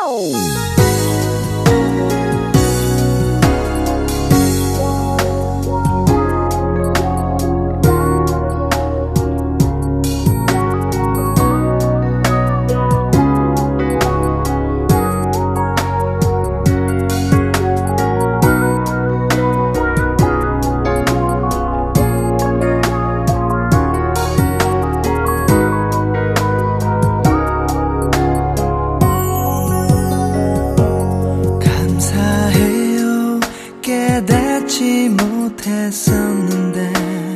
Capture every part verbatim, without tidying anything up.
깨닫지 못했었는데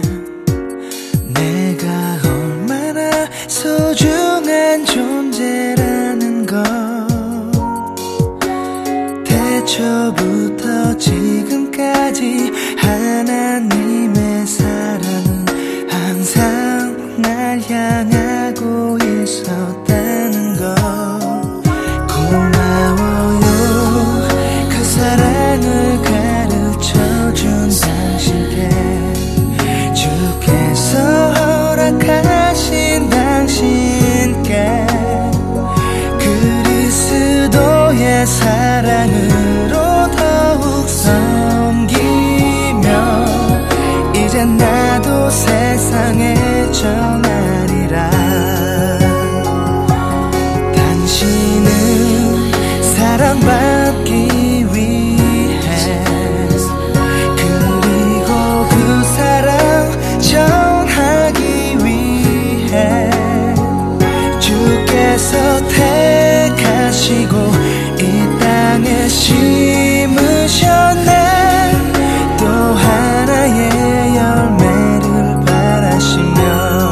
내가 얼마나 소중한 존재라는 걸 태초부터 지금까지 하나님의 사랑은 항상 날 향하고 있었다는 걸 고마워요 그 사랑을 가르쳐준 당신께 주께서 허락하신 당신께 그리스도의 사랑으로 더욱 섬기며 이제 나도 세상에 전하리라 당신은 사랑받기 전하기 위해 주께서 택하시고 이 땅에 심으셨네 또 하나의 열매를 바라시며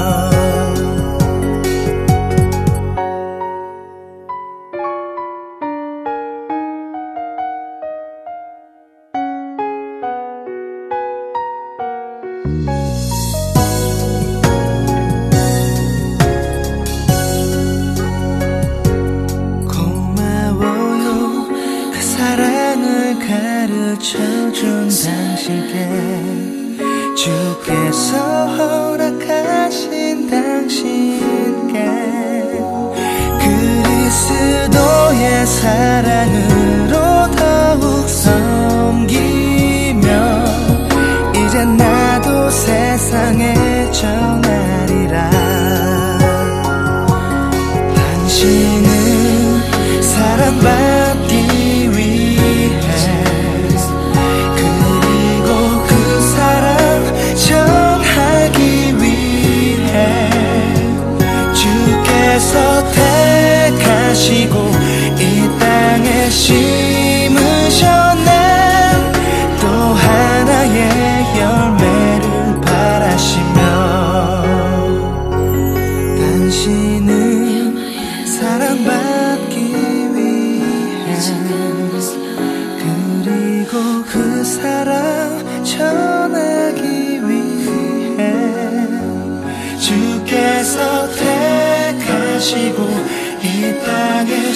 가르쳐준 당신께 주께서 허락하신 당신께 그리스도의 사랑으로 더욱 섬기며 이제 나도 세상에 전하리라 당신은 사랑받기 택하시고 이 땅에 심으셨네 또 하나의 열매를 바라시며 당신은 사랑받기 위해 그리고 그 사랑 전하기 위해 주께서 택하시고 이 땅에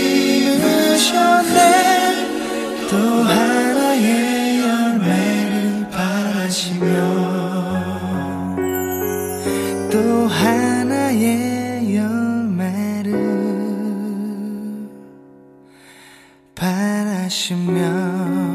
심으셨네 또 하나의 열매를 바라시며 또 하나의 열매를 바라시며